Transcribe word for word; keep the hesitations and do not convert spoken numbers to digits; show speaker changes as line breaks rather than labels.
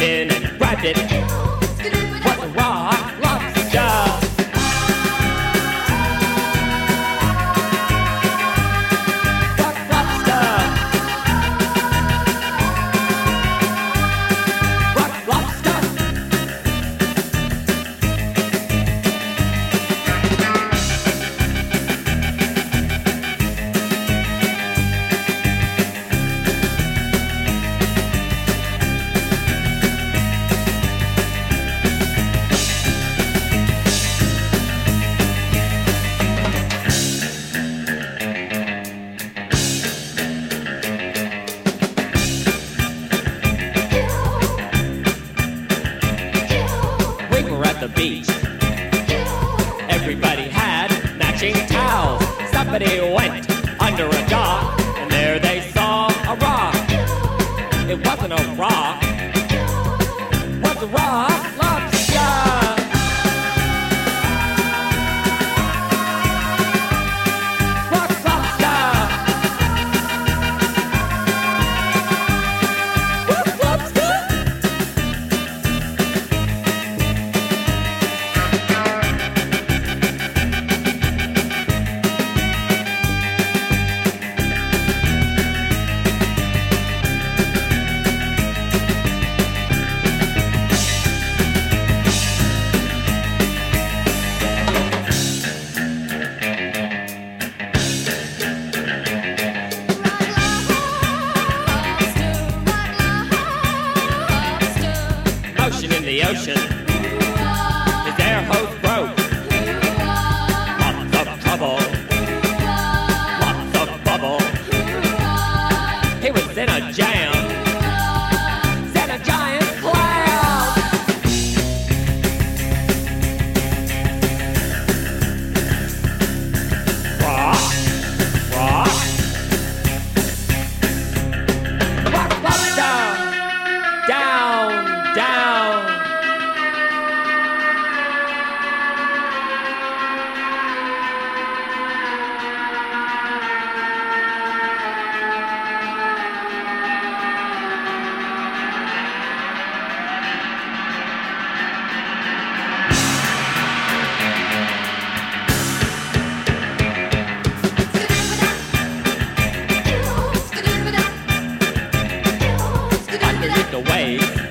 reached in and grabbed it. Was a rock lobster. The beach. Everybody had matching towels. Somebody went under a dock, and there they saw a rock. It wasn't a rock, it was a rock lobster. Rock lobster. Rock lobster. In the ocean, his air hose broke. Lots of trouble, lots of bubble. He was in a jam, set a giant cloud. Rock, rock, rock lobster. Down, down. Underneath the waves.